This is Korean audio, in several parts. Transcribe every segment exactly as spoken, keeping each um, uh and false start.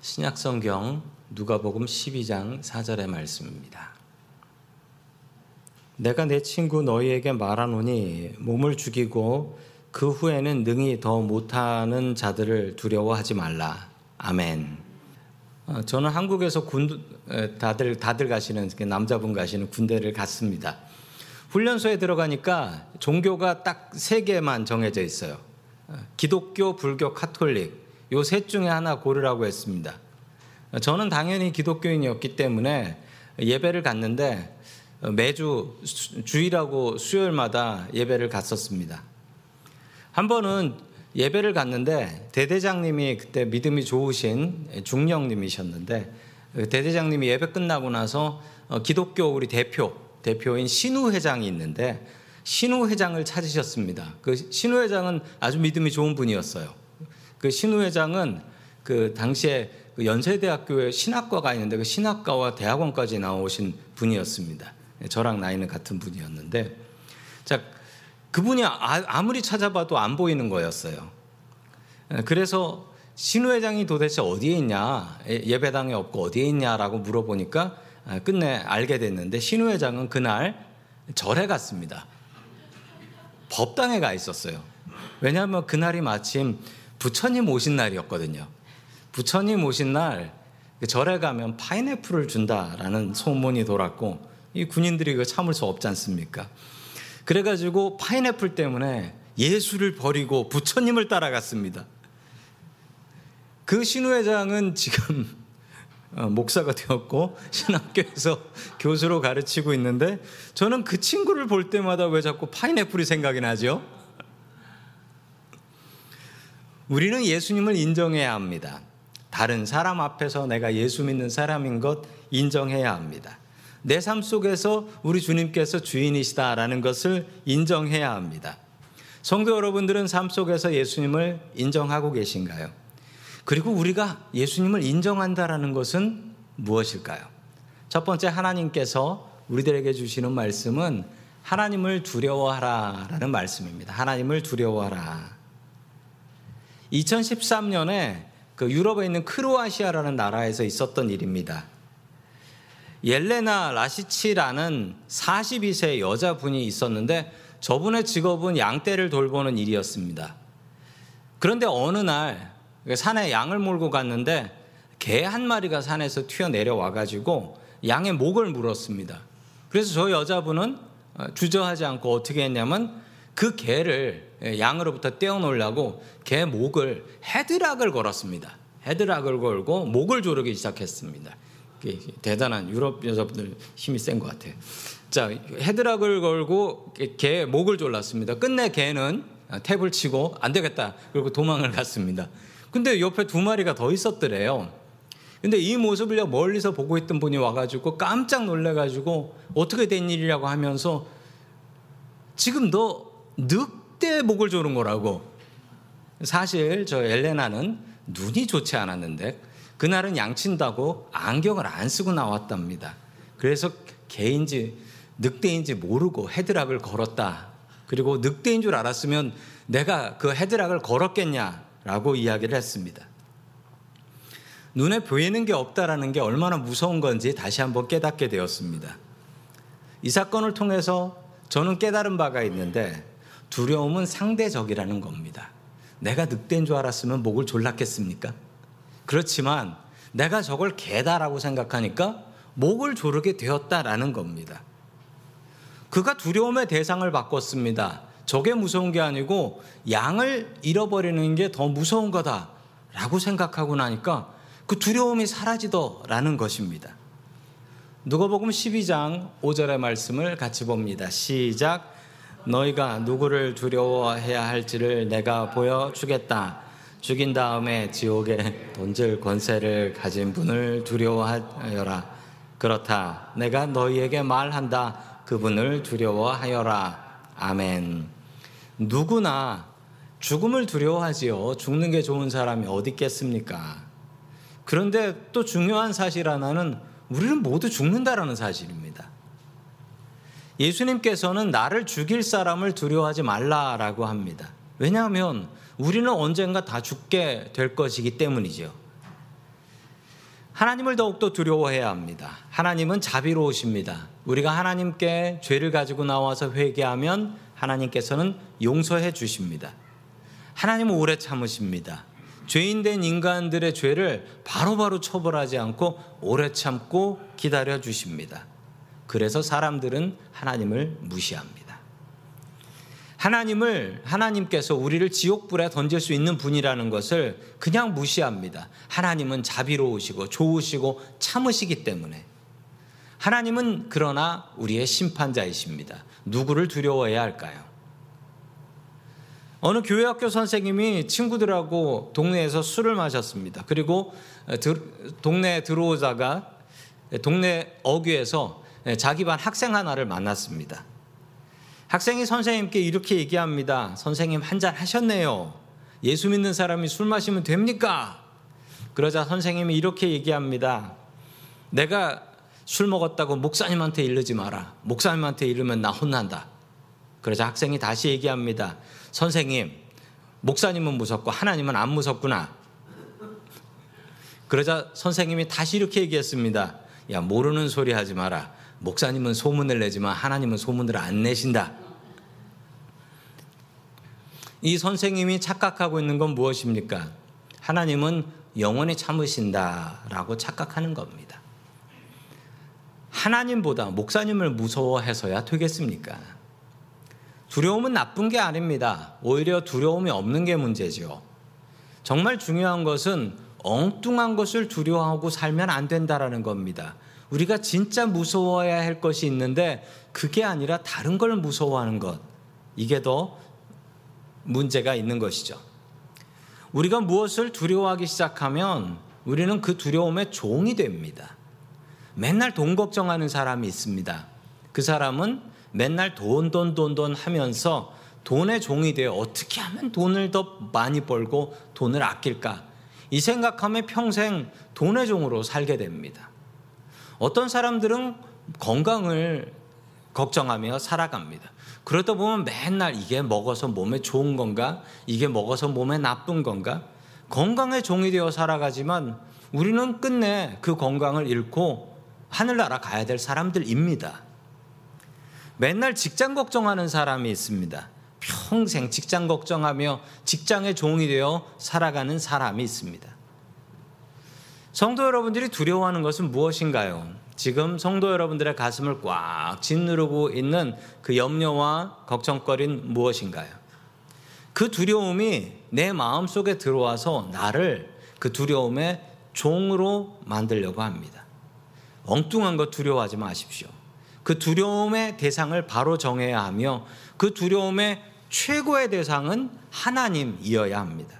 신약성경 누가복음 십이 장 사 절의 말씀입니다. 내가 내 친구 너희에게 말하노니 몸을 죽이고 그 후에는 능히 더 못하는 자들을 두려워하지 말라. 아멘. 저는 한국에서 군 다들 다들 가시는 남자분 가시는 군대를 갔습니다. 훈련소에 들어가니까 종교가 딱 세 개만 정해져 있어요. 기독교, 불교, 카톨릭 요 셋 중에 하나 고르라고 했습니다. 저는 당연히 기독교인이었기 때문에 예배를 갔는데 매주 주일하고 수요일마다 예배를 갔었습니다. 한 번은 예배를 갔는데 대대장님이 그때 믿음이 좋으신 중령님이셨는데 대대장님이 예배 끝나고 나서 기독교 우리 대표, 대표인 신우 회장이 있는데 신우 회장을 찾으셨습니다. 그 신우 회장은 아주 믿음이 좋은 분이었어요. 그 신우 회장은 그 당시에 그 연세대학교에 신학과가 있는데 그 신학과와 대학원까지 나오신 분이었습니다. 저랑 나이는 같은 분이었는데, 자 그분이 아무리 찾아봐도 안 보이는 거였어요. 그래서 신우 회장이 도대체 어디에 있냐, 예배당에 없고 어디에 있냐라고 물어보니까 끝내 알게 됐는데 신우 회장은 그날 절에 갔습니다. 법당에 가 있었어요. 왜냐하면 그날이 마침 부처님 오신 날이었거든요. 부처님 오신 날 절에 가면 파인애플을 준다라는 소문이 돌았고 이 군인들이 이거 참을 수 없지 않습니까? 그래가지고 파인애플 때문에 예수를 버리고 부처님을 따라갔습니다. 그 신우 회장은 지금 목사가 되었고 신학교에서 교수로 가르치고 있는데 저는 그 친구를 볼 때마다 왜 자꾸 파인애플이 생각이 나죠? 우리는 예수님을 인정해야 합니다. 다른 사람 앞에서 내가 예수 믿는 사람인 것 인정해야 합니다. 내 삶 속에서 우리 주님께서 주인이시다라는 것을 인정해야 합니다. 성도 여러분들은 삶 속에서 예수님을 인정하고 계신가요? 그리고 우리가 예수님을 인정한다라는 것은 무엇일까요? 첫 번째, 하나님께서 우리들에게 주시는 말씀은 하나님을 두려워하라라는 말씀입니다. 하나님을 두려워하라. 이천십삼 년에 그 유럽에 있는 크로아시아라는 나라에서 있었던 일입니다. 옐레나 라시치라는 사십이 세 여자분이 있었는데 저분의 직업은 양떼를 돌보는 일이었습니다. 그런데 어느 날 산에 양을 몰고 갔는데 개 한 마리가 산에서 튀어내려와가지고 양의 목을 물었습니다. 그래서 저 여자분은 주저하지 않고 어떻게 했냐면 그 개를 양으로부터 떼어놓으려고 개 목을 헤드락을 걸었습니다. 헤드락을 걸고 목을 조르기 시작했습니다. 대단한 유럽 여자분들 힘이 센 것 같아요. 자, 헤드락을 걸고 개 목을 졸랐습니다. 끝내 개는 탭을 치고 안 되겠다 그리고 도망을 갔습니다. 근데 옆에 두 마리가 더 있었더래요. 근데 이 모습을 멀리서 보고 있던 분이 와가지고 깜짝 놀래가지고 어떻게 된 일이라고 하면서 지금 너 늑대 목을 조른 거라고. 사실 저 엘레나는 눈이 좋지 않았는데 그날은 양친다고 안경을 안 쓰고 나왔답니다. 그래서 개인지 늑대인지 모르고 헤드락을 걸었다. 그리고 늑대인 줄 알았으면 내가 그 헤드락을 걸었겠냐라고 이야기를 했습니다. 눈에 보이는 게 없다라는 게 얼마나 무서운 건지 다시 한번 깨닫게 되었습니다. 이 사건을 통해서 저는 깨달은 바가 있는데 두려움은 상대적이라는 겁니다. 내가 늑대인 줄 알았으면 목을 졸랐겠습니까? 그렇지만 내가 저걸 개다라고 생각하니까 목을 조르게 되었다라는 겁니다. 그가 두려움의 대상을 바꿨습니다. 저게 무서운 게 아니고 양을 잃어버리는 게 더 무서운 거다라고 생각하고 나니까 그 두려움이 사라지더라는 것입니다. 누가복음 십이 장 오 절의 말씀을 같이 봅니다. 시작. 너희가 누구를 두려워해야 할지를 내가 보여주겠다. 죽인 다음에 지옥에 던질 권세를 가진 분을 두려워하여라. 그렇다. 내가 너희에게 말한다. 그분을 두려워하여라. 아멘. 누구나 죽음을 두려워하지요. 죽는 게 좋은 사람이 어디 있겠습니까? 그런데 또 중요한 사실 하나는 우리는 모두 죽는다라는 사실입니다. 예수님께서는 나를 죽일 사람을 두려워하지 말라라고 합니다. 왜냐하면 우리는 언젠가 다 죽게 될 것이기 때문이죠. 하나님을 더욱더 두려워해야 합니다. 하나님은 자비로우십니다. 우리가 하나님께 죄를 가지고 나와서 회개하면 하나님께서는 용서해 주십니다. 하나님은 오래 참으십니다. 죄인된 인간들의 죄를 바로바로 처벌하지 않고 오래 참고 기다려 주십니다. 그래서 사람들은 하나님을 무시합니다. 하나님을, 하나님께서 우리를 지옥불에 던질 수 있는 분이라는 것을 그냥 무시합니다. 하나님은 자비로우시고 좋으시고 참으시기 때문에. 하나님은 그러나 우리의 심판자이십니다. 누구를 두려워해야 할까요? 어느 교회학교 선생님이 친구들하고 동네에서 술을 마셨습니다. 그리고 동네에 들어오다가 동네 어귀에서 자기 반 학생 하나를 만났습니다. 학생이 선생님께 이렇게 얘기합니다. 선생님 한잔 하셨네요. 예수 믿는 사람이 술 마시면 됩니까? 그러자 선생님이 이렇게 얘기합니다. 내가 술 먹었다고 목사님한테 이르지 마라. 목사님한테 이르면 나 혼난다. 그러자 학생이 다시 얘기합니다. 선생님, 목사님은 무섭고 하나님은 안 무섭구나. 그러자 선생님이 다시 이렇게 얘기했습니다. 야, 모르는 소리 하지 마라. 목사님은 소문을 내지만 하나님은 소문을 안 내신다. 이 선생님이 착각하고 있는 건 무엇입니까? 하나님은 영원히 참으신다라고 착각하는 겁니다. 하나님보다 목사님을 무서워해서야 되겠습니까? 두려움은 나쁜 게 아닙니다. 오히려 두려움이 없는 게 문제죠. 정말 중요한 것은 엉뚱한 것을 두려워하고 살면 안 된다라는 겁니다. 우리가 진짜 무서워해야 할 것이 있는데 그게 아니라 다른 걸 무서워하는 것, 이게 더 문제가 있는 것이죠. 우리가 무엇을 두려워하기 시작하면 우리는 그 두려움의 종이 됩니다. 맨날 돈 걱정하는 사람이 있습니다. 그 사람은 맨날 돈, 돈, 돈, 돈 하면서 돈의 종이 되어 어떻게 하면 돈을 더 많이 벌고 돈을 아낄까? 이 생각하며 평생 돈의 종으로 살게 됩니다. 어떤 사람들은 건강을 걱정하며 살아갑니다. 그러다 보면 맨날 이게 먹어서 몸에 좋은 건가? 이게 먹어서 몸에 나쁜 건가? 건강의 종이 되어 살아가지만 우리는 끝내 그 건강을 잃고 하늘나라 가야 될 사람들입니다. 맨날 직장 걱정하는 사람이 있습니다. 평생 직장 걱정하며 직장의 종이 되어 살아가는 사람이 있습니다. 성도 여러분들이 두려워하는 것은 무엇인가요? 지금 성도 여러분들의 가슴을 꽉 짓누르고 있는 그 염려와 걱정거리는 무엇인가요? 그 두려움이 내 마음속에 들어와서 나를 그 두려움의 종으로 만들려고 합니다. 엉뚱한 것 두려워하지 마십시오. 그 두려움의 대상을 바로 정해야 하며 그 두려움의 최고의 대상은 하나님이어야 합니다.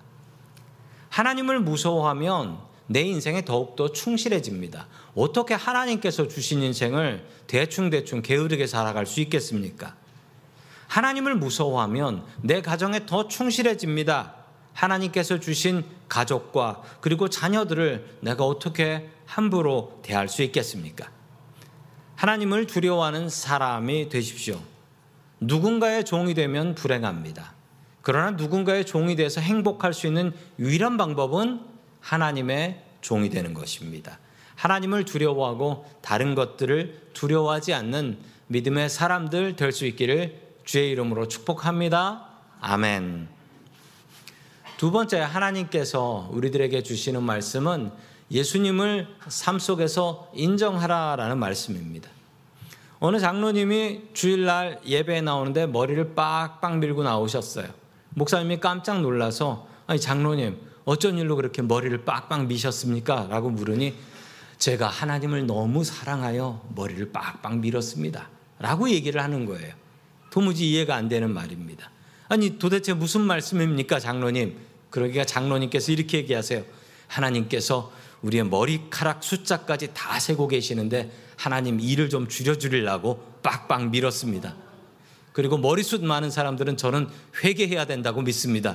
하나님을 무서워하면 내 인생에 더욱더 충실해집니다. 어떻게 하나님께서 주신 인생을 대충대충 게으르게 살아갈 수 있겠습니까? 하나님을 무서워하면 내 가정에 더 충실해집니다. 하나님께서 주신 가족과 그리고 자녀들을 내가 어떻게 함부로 대할 수 있겠습니까? 하나님을 두려워하는 사람이 되십시오. 누군가의 종이 되면 불행합니다. 그러나 누군가의 종이 돼서 행복할 수 있는 유일한 방법은 하나님의 종이 되는 것입니다. 하나님을 두려워하고 다른 것들을 두려워하지 않는 믿음의 사람들 될 수 있기를 주의 이름으로 축복합니다. 아멘. 두 번째, 하나님께서 우리들에게 주시는 말씀은 예수님을 삶 속에서 인정하라라는 말씀입니다. 어느 장로님이 주일날 예배에 나오는데 머리를 빡빡 밀고 나오셨어요. 목사님이 깜짝 놀라서 아니 장로님 어쩐 일로 그렇게 머리를 빡빡 미셨습니까? 라고 물으니 제가 하나님을 너무 사랑하여 머리를 빡빡 밀었습니다. 라고 얘기를 하는 거예요. 도무지 이해가 안 되는 말입니다. 아니 도대체 무슨 말씀입니까 장로님? 그러기가 장로님께서 이렇게 얘기하세요. 하나님께서 우리의 머리카락 숫자까지 다 세고 계시는데 하나님 일을 좀 줄여주려고 빡빡 밀었습니다. 그리고 머리숱 많은 사람들은 저는 회개해야 된다고 믿습니다.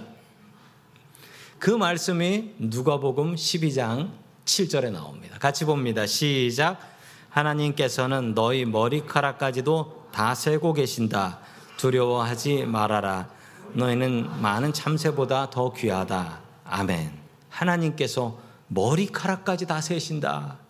그 말씀이 누가복음 십이 장 칠 절에 나옵니다. 같이 봅니다. 시작. 하나님께서는 너희 머리카락까지도 다 세고 계신다. 두려워하지 말아라. 너희는 많은 참새보다 더 귀하다. 아멘. 하나님께서 머리카락까지 다 세신다.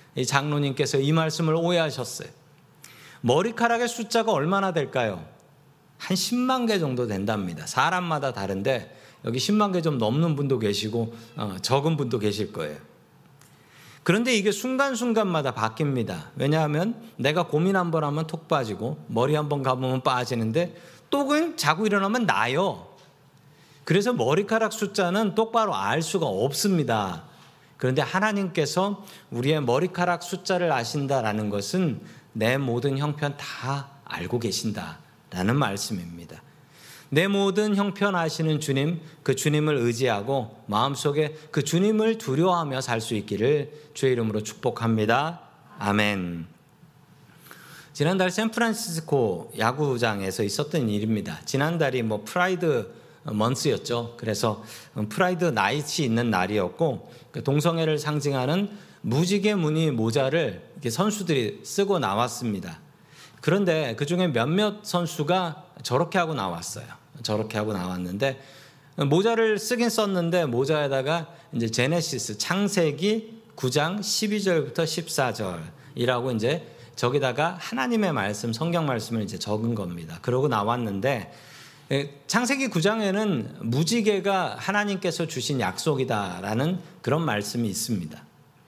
이 장로님께서 이 말씀을 오해하셨어요. 머리카락의 숫자가 얼마나 될까요? 한 십만 개 정도 된답니다. 사람마다 다른데 여기 십만 개 좀 넘는 분도 계시고 어, 적은 분도 계실 거예요. 그런데 이게 순간순간마다 바뀝니다. 왜냐하면 내가 고민 한번 하면 톡 빠지고 머리 한번 감으면 빠지는데 또 그냥 자고 일어나면 나요. 그래서 머리카락 숫자는 똑바로 알 수가 없습니다. 그런데 하나님께서 우리의 머리카락 숫자를 아신다라는 것은 내 모든 형편 다 알고 계신다라는 말씀입니다. 내 모든 형편 아시는 주님, 그 주님을 의지하고 마음속에 그 주님을 두려워하며 살 수 있기를 주의 이름으로 축복합니다. 아멘. 지난달 샌프란시스코 야구장에서 있었던 일입니다. 지난달이 뭐 프라이드 먼스였죠. 그래서 프라이드 나잇이 있는 날이었고 동성애를 상징하는 무지개 무늬 모자를 이렇게 선수들이 쓰고 나왔습니다. 그런데 그중에 몇몇 선수가 저렇게 하고 나왔어요. 저렇게 하고 나왔는데 모자를 쓰긴 썼는데 모자에다가 이제 제네시스 창세기 구 장 십이 절부터 십사 절이라고 이제 저기다가 하나님의 말씀, 성경 말씀을 이제 적은 겁니다. 그러고 나왔는데 창세기 구 장에는 무지개가 하나님께서 주신 약속이다라는 그런 말씀이 있습니다.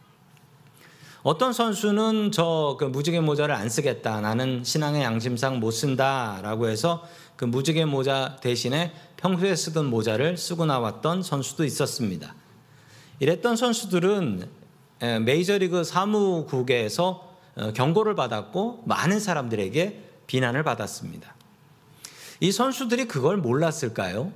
어떤 선수는 저 그 무지개 모자를 안 쓰겠다, 나는 신앙의 양심상 못 쓴다라고 해서 그 무지개 모자 대신에 평소에 쓰던 모자를 쓰고 나왔던 선수도 있었습니다. 이랬던 선수들은 메이저리그 사무국에서 경고를 받았고 많은 사람들에게 비난을 받았습니다. 이 선수들이 그걸 몰랐을까요?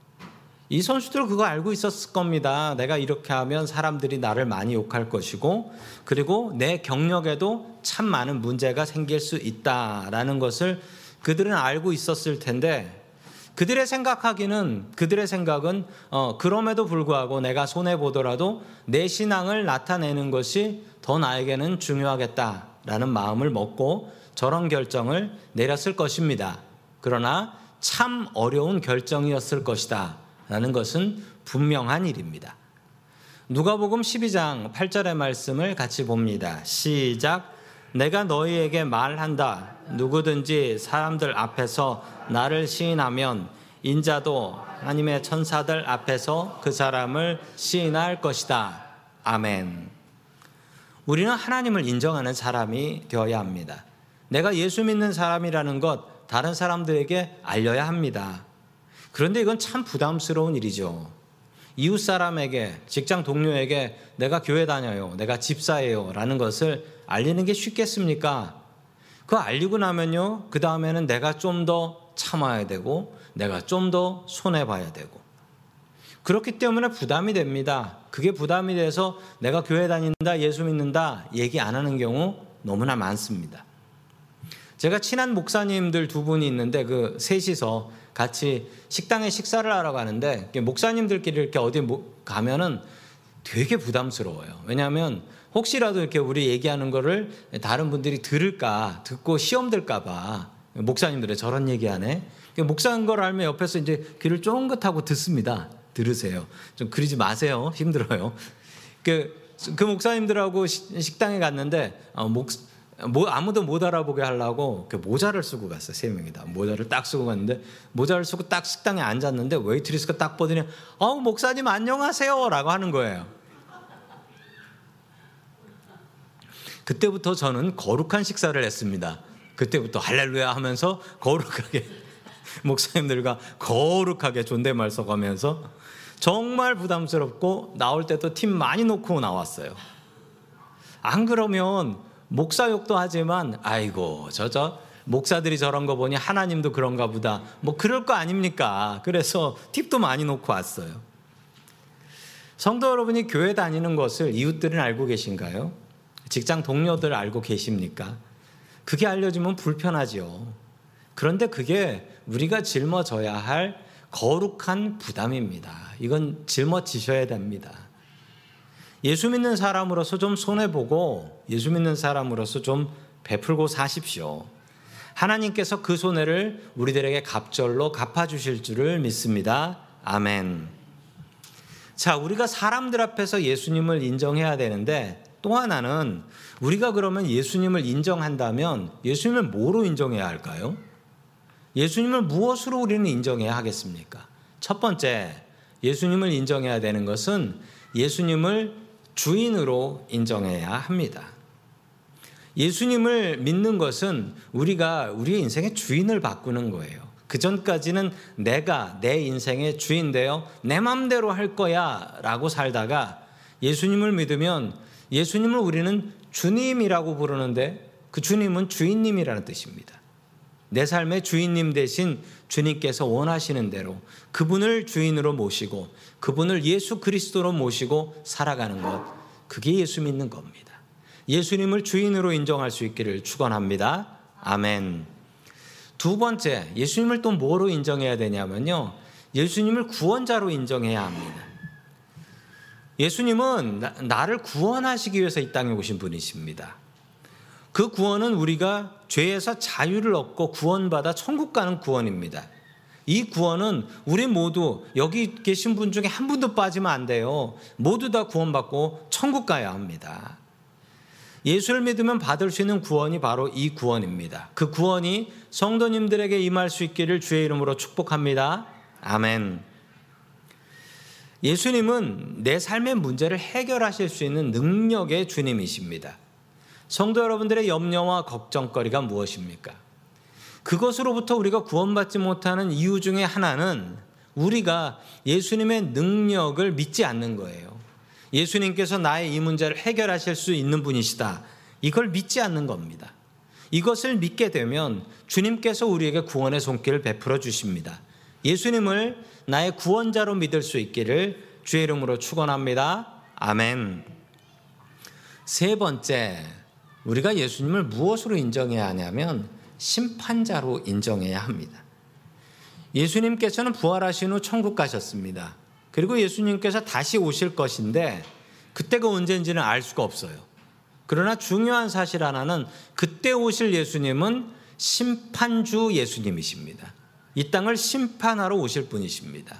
이 선수들은 그거 알고 있었을 겁니다. 내가 이렇게 하면 사람들이 나를 많이 욕할 것이고 그리고 내 경력에도 참 많은 문제가 생길 수 있다라는 것을 그들은 알고 있었을 텐데 그들의 생각하기는 그들의 생각은 어, 그럼에도 불구하고 내가 손해보더라도 내 신앙을 나타내는 것이 더 나에게는 중요하겠다라는 마음을 먹고 저런 결정을 내렸을 것입니다. 그러나 참 어려운 결정이었을 것이다 라는 것은 분명한 일입니다. 누가복음 십이 장 팔 절의 말씀을 같이 봅니다. 시작. 내가 너희에게 말한다. 누구든지 사람들 앞에서 나를 시인하면 인자도 하나님의 천사들 앞에서 그 사람을 시인할 것이다. 아멘. 우리는 하나님을 인정하는 사람이 되어야 합니다. 내가 예수 믿는 사람이라는 것 다른 사람들에게 알려야 합니다. 그런데 이건 참 부담스러운 일이죠. 이웃 사람에게, 직장 동료에게 내가 교회 다녀요, 내가 집사예요 라는 것을 알리는 게 쉽겠습니까? 그거 알리고 나면요, 그 다음에는 내가 좀 더 참아야 되고 내가 좀 더 손해봐야 되고 그렇기 때문에 부담이 됩니다. 그게 부담이 돼서 내가 교회 다닌다, 예수 믿는다 얘기 안 하는 경우 너무나 많습니다. 제가 친한 목사님들 두 분이 있는데 그 셋이서 같이 식당에 식사를 하러 가는데 목사님들끼리 이렇게 어디 가면은 되게 부담스러워요. 왜냐하면 혹시라도 이렇게 우리 얘기하는 거를 다른 분들이 들을까, 듣고 시험 들까 봐. 목사님들의 저런 얘기하네. 목사인 걸 알면 옆에서 이제 귀를 쫑긋하고 듣습니다. 들으세요. 좀 그러지 마세요. 힘들어요. 그, 그 목사님들하고 식당에 갔는데 어, 목 뭐 아무도 못 알아보게 하려고 모자를 쓰고 갔어요. 세 명이 다 모자를 딱 쓰고 갔는데 모자를 쓰고 딱 식당에 앉았는데 웨이트리스가 딱 보더니 어 목사님 안녕하세요 라고 하는 거예요. 그때부터 저는 거룩한 식사를 했습니다. 그때부터 할렐루야 하면서 거룩하게 목사님들과 거룩하게 존댓말 써가면서 정말 부담스럽고 나올 때도 팀 많이 놓고 나왔어요. 안 그러면 목사욕도 하지만 아이고 저 저 목사들이 저런 거 보니 하나님도 그런가 보다 뭐 그럴 거 아닙니까? 그래서 팁도 많이 놓고 왔어요. 성도 여러분이 교회 다니는 것을 이웃들은 알고 계신가요? 직장 동료들 알고 계십니까? 그게 알려지면 불편하죠. 그런데 그게 우리가 짊어져야 할 거룩한 부담입니다. 이건 짊어지셔야 됩니다. 예수 믿는 사람으로서 좀 손해보고 예수 믿는 사람으로서 좀 베풀고 사십시오. 하나님께서 그 손해를 우리들에게 갑절로 갚아주실 줄을 믿습니다. 아멘. 자, 우리가 사람들 앞에서 예수님을 인정해야 되는데 또 하나는 우리가 그러면 예수님을 인정한다면 예수님을 뭐로 인정해야 할까요? 예수님을 무엇으로 우리는 인정해야 하겠습니까? 첫 번째, 예수님을 인정해야 되는 것은 예수님을 주인으로 인정해야 합니다. 예수님을 믿는 것은 우리가 우리의 인생의 주인을 바꾸는 거예요. 그 전까지는 내가 내 인생의 주인 되어 내 맘대로 할 거야 라고 살다가 예수님을 믿으면 예수님을 우리는 주님이라고 부르는데 그 주님은 주인님이라는 뜻입니다. 내 삶의 주인님 대신 주님께서 원하시는 대로 그분을 주인으로 모시고 그분을 예수 그리스도로 모시고 살아가는 것, 그게 예수 믿는 겁니다. 예수님을 주인으로 인정할 수 있기를 축원합니다. 아멘. 두 번째, 예수님을 또 뭐로 인정해야 되냐면요, 예수님을 구원자로 인정해야 합니다. 예수님은 나, 나를 구원하시기 위해서 이 땅에 오신 분이십니다. 그 구원은 우리가 죄에서 자유를 얻고 구원받아 천국 가는 구원입니다. 이 구원은 우리 모두 여기 계신 분 중에 한 분도 빠지면 안 돼요. 모두 다 구원받고 천국 가야 합니다. 예수를 믿으면 받을 수 있는 구원이 바로 이 구원입니다. 그 구원이 성도님들에게 임할 수 있기를 주의 이름으로 축복합니다. 아멘. 예수님은 내 삶의 문제를 해결하실 수 있는 능력의 주님이십니다. 성도 여러분들의 염려와 걱정거리가 무엇입니까? 그것으로부터 우리가 구원받지 못하는 이유 중에 하나는 우리가 예수님의 능력을 믿지 않는 거예요. 예수님께서 나의 이 문제를 해결하실 수 있는 분이시다, 이걸 믿지 않는 겁니다. 이것을 믿게 되면 주님께서 우리에게 구원의 손길을 베풀어 주십니다. 예수님을 나의 구원자로 믿을 수 있기를 주의 이름으로 축원합니다. 아멘. 세 번째, 우리가 예수님을 무엇으로 인정해야 하냐면 심판자로 인정해야 합니다. 예수님께서는 부활하신 후 천국 가셨습니다. 그리고 예수님께서 다시 오실 것인데 그때가 언제인지는 알 수가 없어요. 그러나 중요한 사실 하나는 그때 오실 예수님은 심판주 예수님이십니다. 이 땅을 심판하러 오실 분이십니다.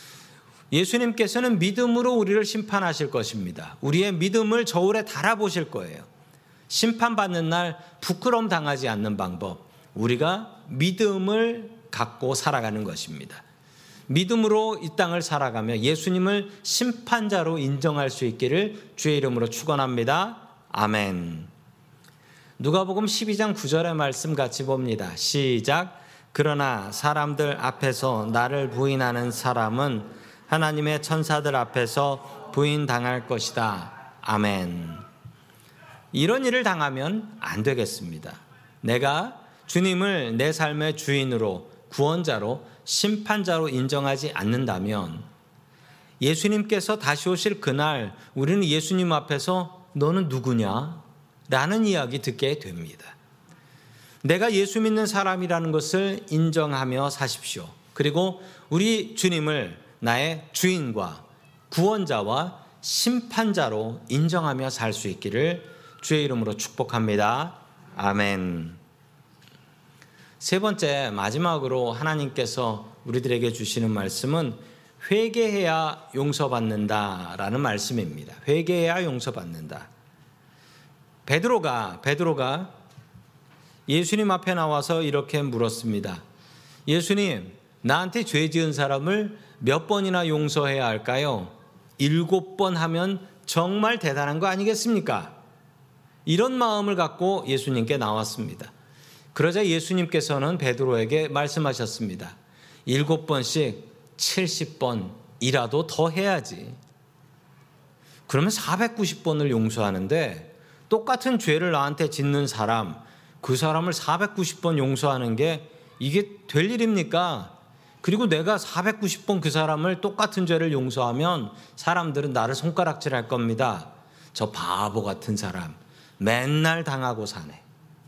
예수님께서는 믿음으로 우리를 심판하실 것입니다. 우리의 믿음을 저울에 달아보실 거예요. 심판받는 날 부끄러움 당하지 않는 방법, 우리가 믿음을 갖고 살아가는 것입니다. 믿음으로 이 땅을 살아가며 예수님을 심판자로 인정할 수 있기를 주의 이름으로 축원합니다. 아멘. 누가복음 십이 장 구 절의 말씀 같이 봅니다. 시작. 그러나 사람들 앞에서 나를 부인하는 사람은 하나님의 천사들 앞에서 부인당할 것이다. 아멘. 이런 일을 당하면 안 되겠습니다. 내가 주님을 내 삶의 주인으로, 구원자로, 심판자로 인정하지 않는다면 예수님께서 다시 오실 그날 우리는 예수님 앞에서 너는 누구냐? 라는 이야기 듣게 됩니다. 내가 예수 믿는 사람이라는 것을 인정하며 사십시오. 그리고 우리 주님을 나의 주인과 구원자와 심판자로 인정하며 살 수 있기를 주의 이름으로 축복합니다. 아멘. 세 번째, 마지막으로 하나님께서 우리들에게 주시는 말씀은 회개해야 용서받는다라는 말씀입니다. 회개해야 용서받는다. 베드로가 베드로가 예수님 앞에 나와서 이렇게 물었습니다. 예수님, 나한테 죄 지은 사람을 몇 번이나 용서해야 할까요? 일곱 번 하면 정말 대단한 거 아니겠습니까? 이런 마음을 갖고 예수님께 나왔습니다. 그러자 예수님께서는 베드로에게 말씀하셨습니다. 일곱 번씩 칠십 번이라도 더 해야지. 그러면 사백구십 번을 용서하는데 똑같은 죄를 나한테 짓는 사람, 그 사람을 사백구십 번 용서하는 게 이게 될 일입니까? 그리고 내가 사백구십 번 그 사람을 똑같은 죄를 용서하면 사람들은 나를 손가락질할 겁니다. 저 바보 같은 사람 맨날 당하고 사네.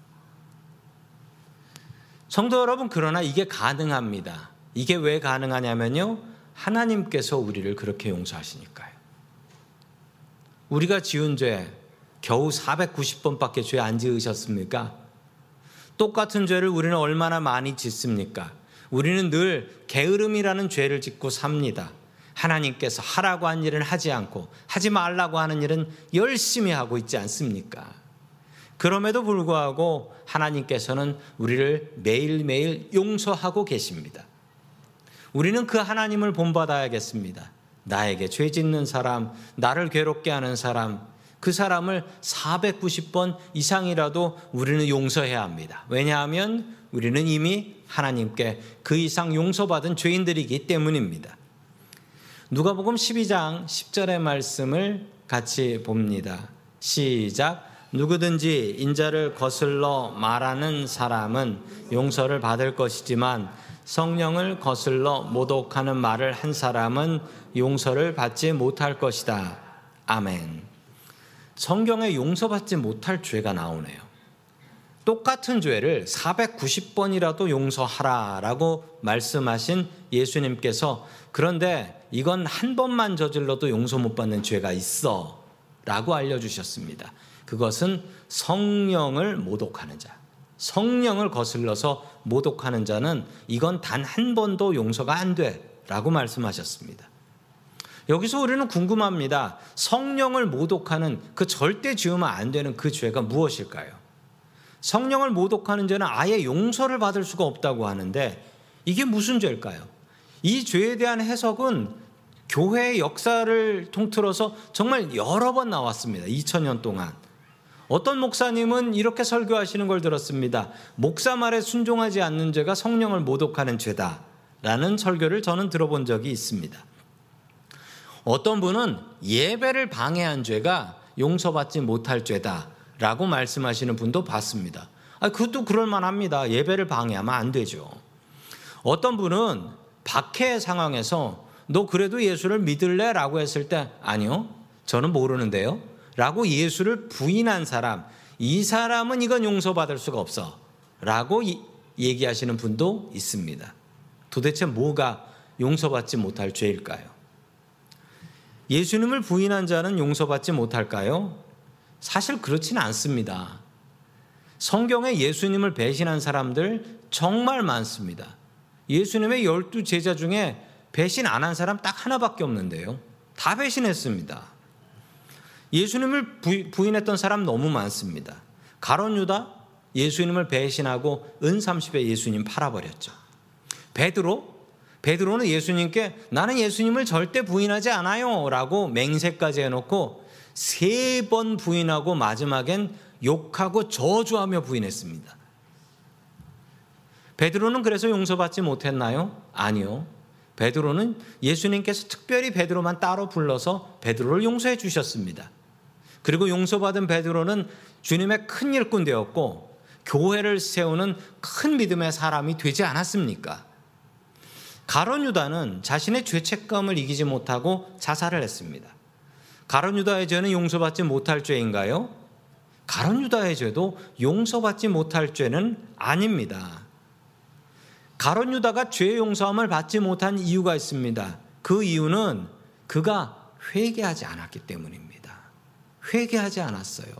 성도 여러분, 그러나 이게 가능합니다. 이게 왜 가능하냐면요, 하나님께서 우리를 그렇게 용서하시니까요. 우리가 지은 죄 겨우 사백구십 번밖에 죄 안 지으셨습니까? 똑같은 죄를 우리는 얼마나 많이 짓습니까? 우리는 늘 게으름이라는 죄를 짓고 삽니다. 하나님께서 하라고 한 일은 하지 않고 하지 말라고 하는 일은 열심히 하고 있지 않습니까? 그럼에도 불구하고 하나님께서는 우리를 매일매일 용서하고 계십니다. 우리는 그 하나님을 본받아야겠습니다. 나에게 죄 짓는 사람, 나를 괴롭게 하는 사람, 그 사람을 사백구십 번 이상이라도 우리는 용서해야 합니다. 왜냐하면 우리는 이미 하나님께 그 이상 용서받은 죄인들이기 때문입니다. 누가복음 십이 장 십 절의 말씀을 같이 봅니다. 시작. 누구든지 인자를 거슬러 말하는 사람은 용서를 받을 것이지만 성령을 거슬러 모독하는 말을 한 사람은 용서를 받지 못할 것이다. 아멘. 성경에 용서받지 못할 죄가 나오네요. 똑같은 죄를 사백구십 번이라도 용서하라라고 말씀하신 예수님께서 그런데 이건 한 번만 저질러도 용서 못 받는 죄가 있어 라고 알려주셨습니다. 그것은 성령을 모독하는 자, 성령을 거슬러서 모독하는 자는 이건 단 한 번도 용서가 안 돼 라고 말씀하셨습니다. 여기서 우리는 궁금합니다. 성령을 모독하는 그 절대 지으면 안 되는 그 죄가 무엇일까요? 성령을 모독하는 죄는 아예 용서를 받을 수가 없다고 하는데 이게 무슨 죄일까요? 이 죄에 대한 해석은 교회의 역사를 통틀어서 정말 여러 번 나왔습니다. 이천 년 동안. 어떤 목사님은 이렇게 설교하시는 걸 들었습니다. 목사 말에 순종하지 않는 죄가 성령을 모독하는 죄다라는 설교를 저는 들어본 적이 있습니다. 어떤 분은 예배를 방해한 죄가 용서받지 못할 죄다라고 말씀하시는 분도 봤습니다. 아, 그것도 그럴 만합니다. 예배를 방해하면 안 되죠. 어떤 분은 박해 상황에서 너 그래도 예수를 믿을래? 라고 했을 때 아니요, 저는 모르는데요 라고 예수를 부인한 사람, 이 사람은 이건 용서받을 수가 없어 라고 이, 얘기하시는 분도 있습니다. 도대체 뭐가 용서받지 못할 죄일까요? 예수님을 부인한 자는 용서받지 못할까요? 사실 그렇지는 않습니다. 성경에 예수님을 배신한 사람들 정말 많습니다. 예수님의 열두 제자 중에 배신 안 한 사람 딱 하나밖에 없는데요. 다 배신했습니다. 예수님을 부인했던 사람 너무 많습니다. 가룟 유다 예수님을 배신하고 은 삼십에 예수님 팔아버렸죠. 베드로 베드로는 예수님께 나는 예수님을 절대 부인하지 않아요 라고 맹세까지 해놓고 세 번 부인하고 마지막엔 욕하고 저주하며 부인했습니다. 베드로는 그래서 용서받지 못했나요? 아니요. 베드로는 예수님께서 특별히 베드로만 따로 불러서 베드로를 용서해 주셨습니다. 그리고 용서받은 베드로는 주님의 큰 일꾼 되었고 교회를 세우는 큰 믿음의 사람이 되지 않았습니까? 가룟 유다는 자신의 죄책감을 이기지 못하고 자살을 했습니다. 가룟 유다의 죄는 용서받지 못할 죄인가요? 가룟 유다의 죄도 용서받지 못할 죄는 아닙니다. 가룟 유다가 죄 용서함을 받지 못한 이유가 있습니다. 그 이유는 그가 회개하지 않았기 때문입니다. 회개하지 않았어요.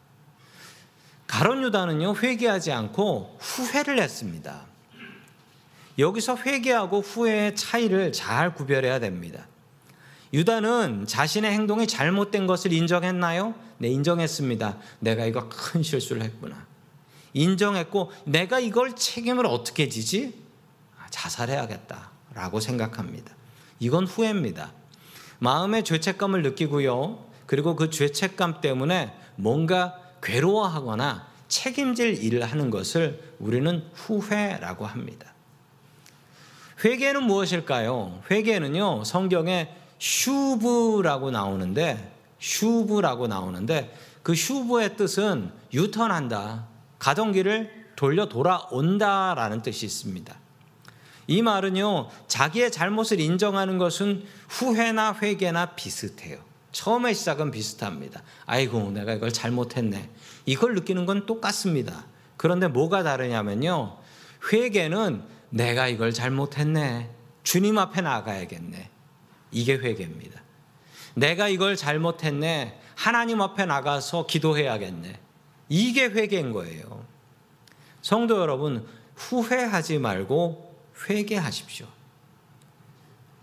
가룟 유다는요, 회개하지 않고 후회를 했습니다. 여기서 회개하고 후회의 차이를 잘 구별해야 됩니다. 유다는 자신의 행동이 잘못된 것을 인정했나요? 네, 인정했습니다. 내가 이거 큰 실수를 했구나. 인정했고 내가 이걸 책임을 어떻게 지지? 자살해야겠다라고 생각합니다. 이건 후회입니다. 마음의 죄책감을 느끼고요. 그리고 그 죄책감 때문에 뭔가 괴로워하거나 책임질 일을 하는 것을 우리는 후회라고 합니다. 회개는 무엇일까요? 회개는요, 성경에 슈브라고 나오는데, 슈브라고 나오는데, 그 슈브의 뜻은 유턴한다, 가던 길을 돌려 돌아온다라는 뜻이 있습니다. 이 말은요, 자기의 잘못을 인정하는 것은 후회나 회개나 비슷해요. 처음의 시작은 비슷합니다. 아이고, 내가 이걸 잘못했네. 이걸 느끼는 건 똑같습니다. 그런데 뭐가 다르냐면요, 회개는 내가 이걸 잘못했네. 주님 앞에 나가야겠네. 이게 회개입니다. 내가 이걸 잘못했네. 하나님 앞에 나가서 기도해야겠네. 이게 회개인 거예요. 성도 여러분, 후회하지 말고 회개하십시오.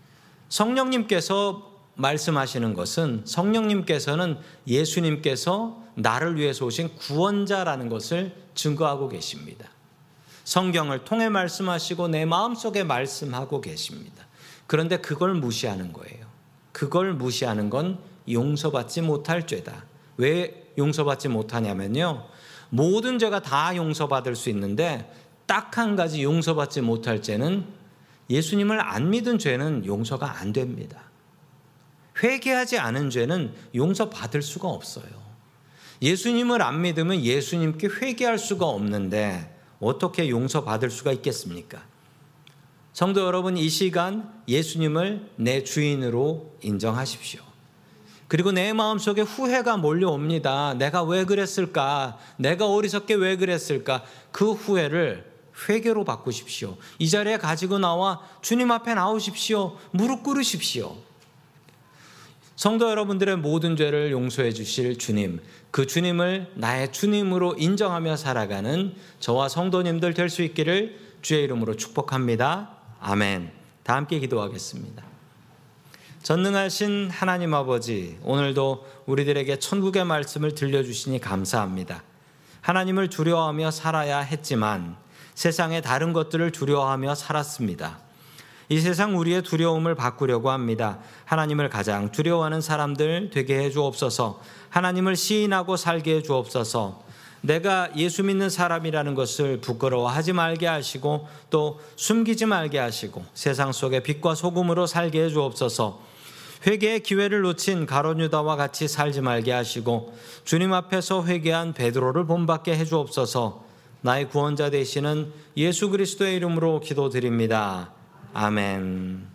성령님께서 말씀하시는 것은 성령님께서는 예수님께서 나를 위해서 오신 구원자라는 것을 증거하고 계십니다. 성경을 통해 말씀하시고 내 마음속에 말씀하고 계십니다. 그런데 그걸 무시하는 거예요. 그걸 무시하는 건 용서받지 못할 죄다. 왜 용서받지 못하냐면요, 모든 죄가 다 용서받을 수 있는데 딱 한 가지 용서받지 못할 죄는 예수님을 안 믿은 죄는 용서가 안 됩니다. 회개하지 않은 죄는 용서받을 수가 없어요. 예수님을 안 믿으면 예수님께 회개할 수가 없는데 어떻게 용서받을 수가 있겠습니까? 성도 여러분, 이 시간 예수님을 내 주인으로 인정하십시오. 그리고 내 마음속에 후회가 몰려옵니다. 내가 왜 그랬을까? 내가 어리석게 왜 그랬을까? 그 후회를 회개로 바꾸십시오. 이 자리에 가지고 나와 주님 앞에 나오십시오. 무릎 꿇으십시오. 성도 여러분들의 모든 죄를 용서해 주실 주님, 그 주님을 나의 주님으로 인정하며 살아가는 저와 성도님들 될 수 있기를 주의 이름으로 축복합니다. 아멘. 다 함께 기도하겠습니다. 전능하신 하나님 아버지, 오늘도 우리들에게 천국의 말씀을 들려주시니 감사합니다. 하나님을 두려워하며 살아야 했지만 세상의 다른 것들을 두려워하며 살았습니다. 이 세상 우리의 두려움을 바꾸려고 합니다. 하나님을 가장 두려워하는 사람들 되게 해 주옵소서. 하나님을 시인하고 살게 해 주옵소서. 내가 예수 믿는 사람이라는 것을 부끄러워하지 말게 하시고 또 숨기지 말게 하시고 세상 속에 빛과 소금으로 살게 해 주옵소서. 회개의 기회를 놓친 가룟 유다와 같이 살지 말게 하시고 주님 앞에서 회개한 베드로를 본받게 해 주옵소서. 나의 구원자 되시는 예수 그리스도의 이름으로 기도드립니다. 아멘.